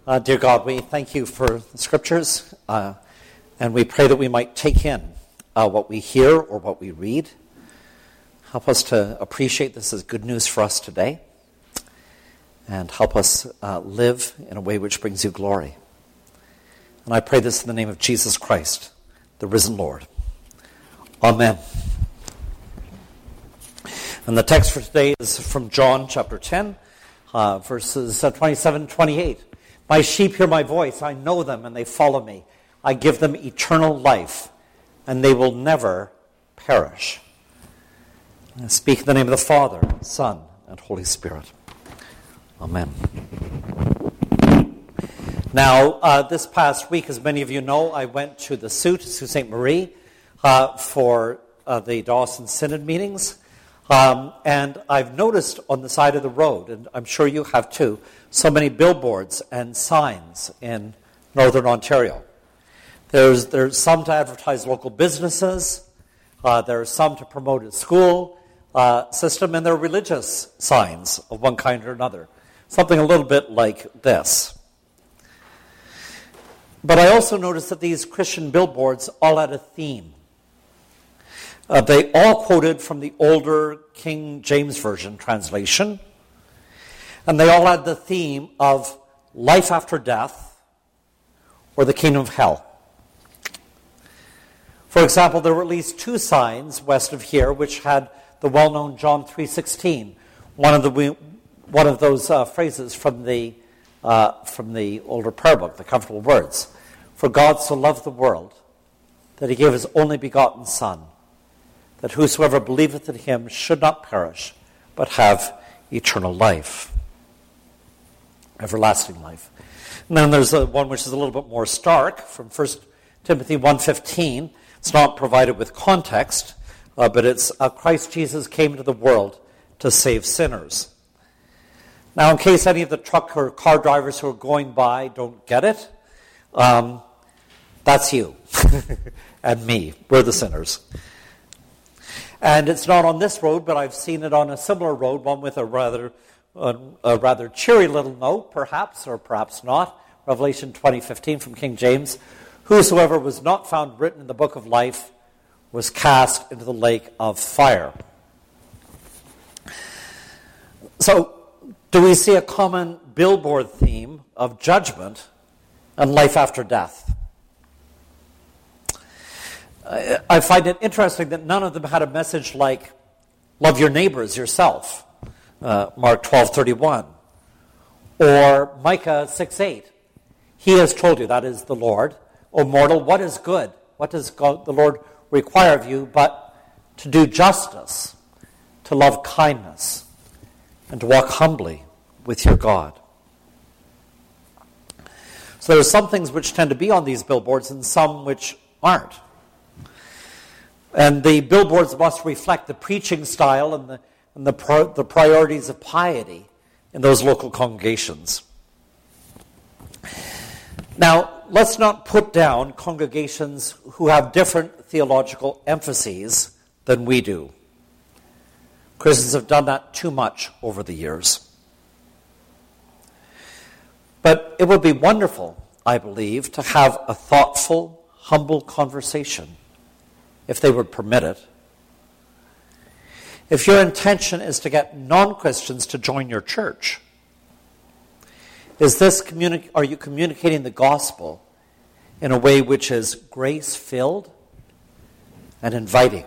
Dear God, we thank you for the scriptures, and we pray that we might take in what we hear or what we read. Help us to appreciate this as good news for us today, and help us live in a way which brings you glory. And I pray this in the name of Jesus Christ, the risen Lord. Amen. And the text for today is from John chapter 10, verses 27-28. My sheep hear my voice, I know them, and they follow me. I give them eternal life, and they will never perish. I speak in the name of the Father, Son, and Holy Spirit. Amen. Now, this past week, as many of you know, I went to the Sault Ste. Marie for the Dawson Synod meetings. And I've noticed on the side of the road, and I'm sure you have too, so many billboards and signs in Northern Ontario. There's some to advertise local businesses, there's some to promote a school system, and there are religious signs of one kind or another. Something a little bit like this. But I also noticed that these Christian billboards all had a theme. They all quoted from the older King James Version translation, and they all had the theme of life after death or the kingdom of hell. For example, there were at least two signs west of here which had the well-known John 3:16, one of those phrases from the older prayer book, the Comfortable Words. For God so loved the world that he gave his only begotten Son, that whosoever believeth in him should not perish, but have eternal life, everlasting life. And then there's one which is a little bit more stark, from 1 Timothy 1:15. It's not provided with context, but it's Christ Jesus came into the world to save sinners. Now, in case any of the truck or car drivers who are going by don't get it, that's you and me. We're the sinners. And it's not on this road, but I've seen it on a similar road, one with a rather cheery little note, perhaps, or perhaps not. Revelation 20:15 from King James. Whosoever was not found written in the book of life was cast into the lake of fire. So, do we see a common billboard theme of judgment and life after death? I find it interesting that none of them had a message like, love your neighbor as yourself, Mark 12:31, or Micah 6:8. He has told you, that is the Lord, O mortal, what is good? What does the Lord require of you but to do justice, to love kindness, and to walk humbly with your God? So there are some things which tend to be on these billboards and some which aren't. And the billboards must reflect the preaching style and the priorities of piety in those local congregations. Now, let's not put down congregations who have different theological emphases than we do. Christians have done that too much over the years. But it would be wonderful, I believe, to have a thoughtful, humble conversation, if they would permit it. If your intention is to get non-Christians to join your church, are you communicating the gospel in a way which is grace-filled and inviting?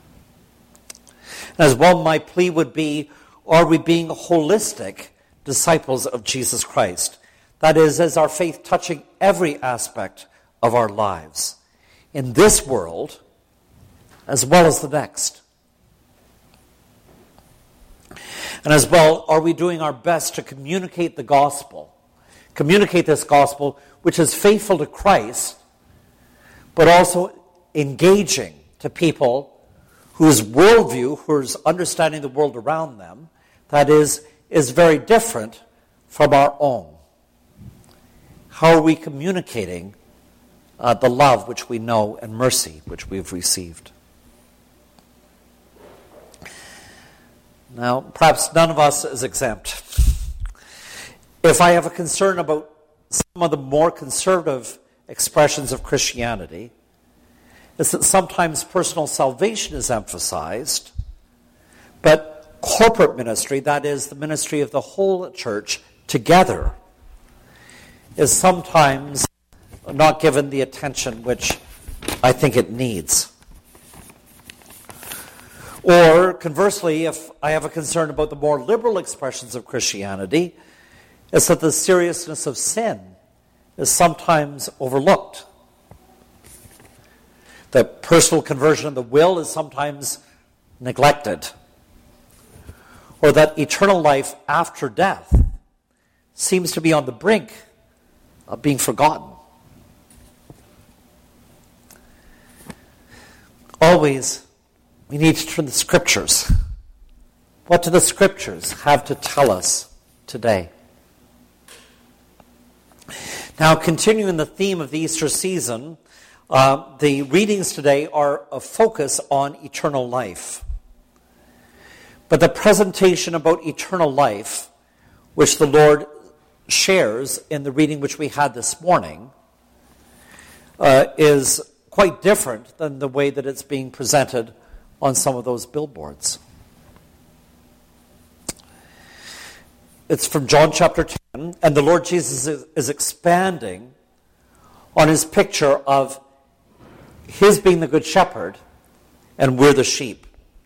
As well, my plea would be, are we being holistic disciples of Jesus Christ? That is our faith touching every aspect of our lives, in this world as well as the next. And as well, are we doing our best to communicate the gospel? Communicate this gospel which is faithful to Christ, but also engaging to people whose worldview, whose understanding the world around them, that is very different from our own. How are we communicating the love which we know and mercy which we've received? Now, perhaps none of us is exempt. If I have a concern about some of the more conservative expressions of Christianity is that sometimes personal salvation is emphasized, but corporate ministry, that is, the ministry of the whole church together, is sometimes not given the attention which I think it needs. Or, conversely, if I have a concern about the more liberal expressions of Christianity, it's that the seriousness of sin is sometimes overlooked. That personal conversion of the will is sometimes neglected. Or that eternal life after death seems to be on the brink of being forgotten. Always, we need to turn to the Scriptures. What do the Scriptures have to tell us today? Now, continuing the theme of the Easter season, the readings today are a focus on eternal life. But the presentation about eternal life, which the Lord shares in the reading which we had this morning, is quite different than the way that it's being presented on some of those billboards. It's from John chapter 10, and the Lord Jesus is expanding on his picture of his being the good shepherd and we're the sheep.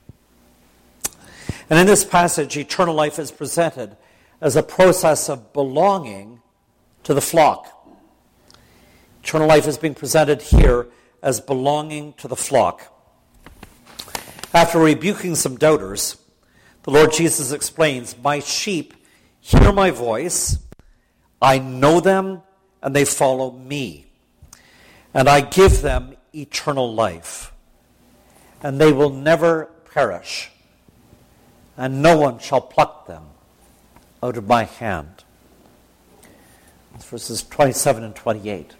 And in this passage, eternal life is presented as a process of belonging to the flock. Eternal life is being presented here as belonging to the flock. After rebuking some doubters, the Lord Jesus explains, "My sheep hear my voice, I know them, and they follow me. And I give them eternal life, and they will never perish, and no one shall pluck them out of my hand." That's verses 27 and 28.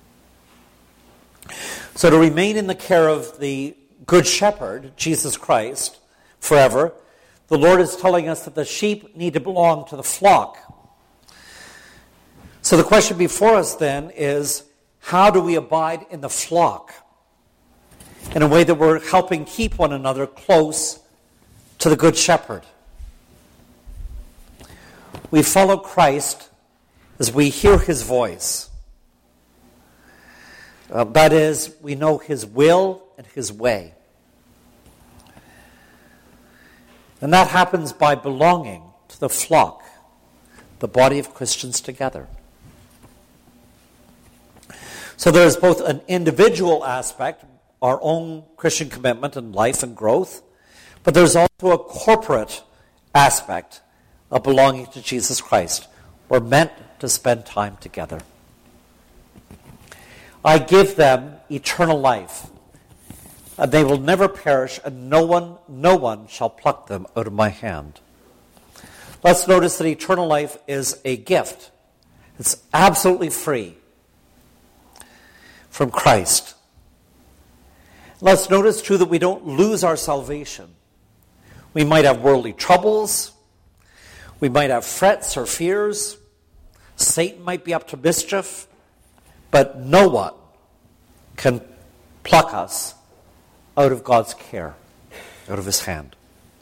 So to remain in the care of the Good Shepherd, Jesus Christ, forever, the Lord is telling us that the sheep need to belong to the flock. So the question before us then is, how do we abide in the flock in a way that we're helping keep one another close to the Good Shepherd? We follow Christ as we hear his voice. That is, we know his will and his way. And that happens by belonging to the flock, the body of Christians together. So there is both an individual aspect, our own Christian commitment and life and growth, but there's also a corporate aspect of belonging to Jesus Christ. We're meant to spend time together. I give them eternal life, and they will never perish, and no one shall pluck them out of my hand. Let's notice that eternal life is a gift. It's absolutely free from Christ. Let's notice, too, that we don't lose our salvation. We might have worldly troubles. We might have frets or fears. Satan might be up to mischief. But no one can pluck us out of God's care, out of his hand.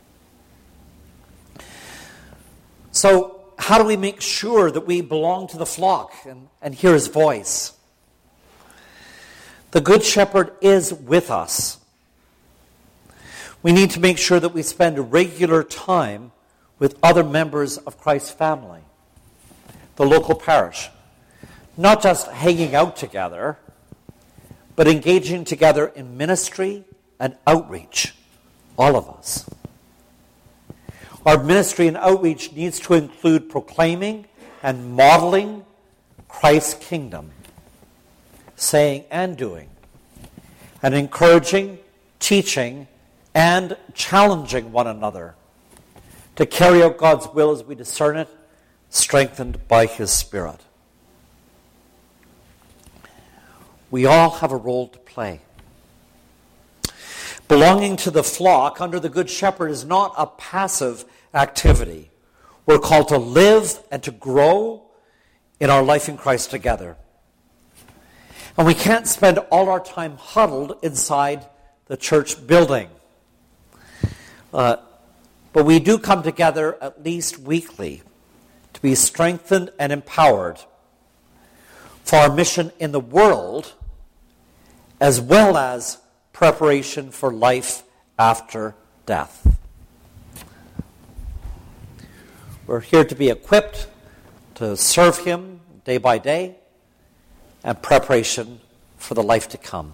So, how do we make sure that we belong to the flock and hear his voice? The Good Shepherd is with us. We need to make sure that we spend regular time with other members of Christ's family, the local parish. Not just hanging out together, but engaging together in ministry and outreach, all of us. Our ministry and outreach needs to include proclaiming and modeling Christ's kingdom, saying and doing, and encouraging, teaching, and challenging one another to carry out God's will as we discern it, strengthened by his Spirit. We all have a role to play. Belonging to the flock under the Good Shepherd is not a passive activity. We're called to live and to grow in our life in Christ together. And we can't spend all our time huddled inside the church building. But we do come together at least weekly to be strengthened and empowered for our mission in the world, as well as preparation for life after death. We're here to be equipped to serve Him day by day, and preparation for the life to come.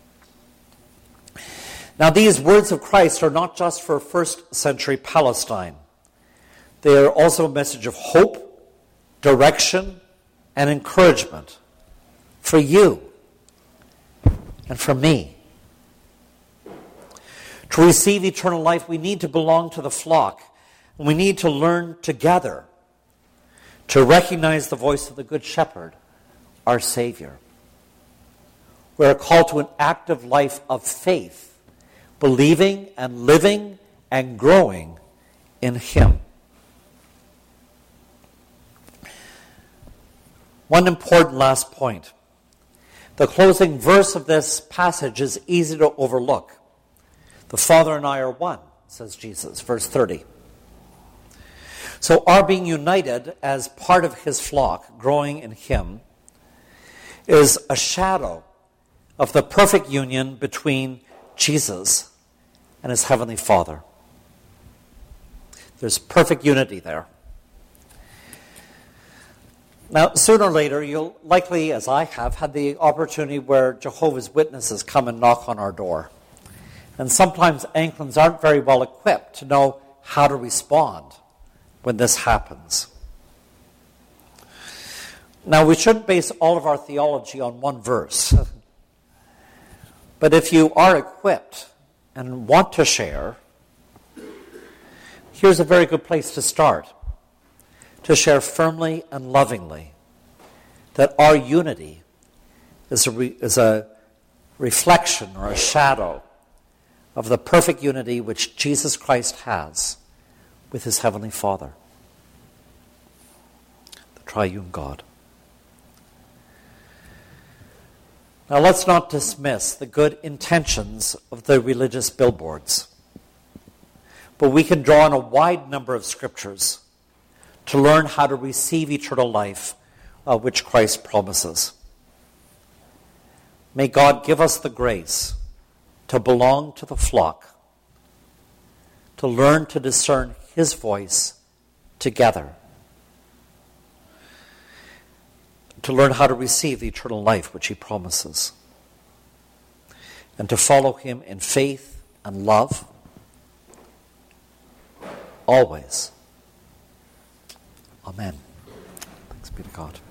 Now, these words of Christ are not just for first century Palestine. They are also a message of hope, direction, and encouragement for you and for me. To receive eternal life, we need to belong to the flock, and we need to learn together to recognize the voice of the Good Shepherd, our Savior. We are called to an active life of faith, believing and living and growing in Him. One important last point. The closing verse of this passage is easy to overlook. The Father and I are one, says Jesus, verse 30. So our being united as part of His flock, growing in Him, is a shadow of the perfect union between Jesus and His Heavenly Father. There's perfect unity there. Now, sooner or later, you'll likely, as I have, had the opportunity where Jehovah's Witnesses come and knock on our door. And sometimes Anglicans aren't very well equipped to know how to respond when this happens. Now, we shouldn't base all of our theology on one verse. But if you are equipped and want to share, here's a very good place to start. To share firmly and lovingly that our unity is a reflection or a shadow of the perfect unity which Jesus Christ has with His Heavenly Father, the triune God. Now, let's not dismiss the good intentions of the religious billboards, but we can draw on a wide number of scriptures to learn how to receive eternal life, which Christ promises. May God give us the grace to belong to the flock, to learn to discern His voice together, to learn how to receive the eternal life which He promises, and to follow Him in faith and love always. Amen. Thanks be to God.